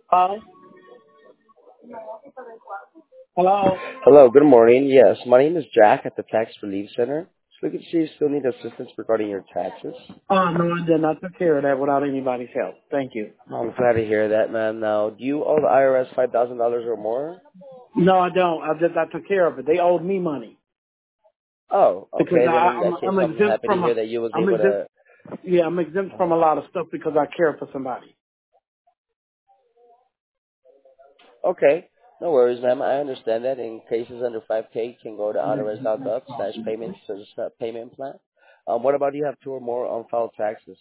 Hello? Hello? Hello, good morning. Yes, my name is Jack at the Tax Relief Center. So we can see you still need assistance regarding your taxes. No, I didn't. I took care of that without anybody's help. Thank you. I'm glad to hear that, ma'am. Now, do you owe the IRS $5,000 or more? No, I don't. I took care of it. They owed me money Oh, because okay. Then in that case, I'm I'm exempt happy to from hear that you was I'm able exempt. to. Yeah, I'm exempt from a lot of stuff because I care for somebody. Okay, no worries, ma'am. I understand that. In cases under 5K, you can go to irs.gov/payments to set payment plan. What about you have two or more unfiled taxes?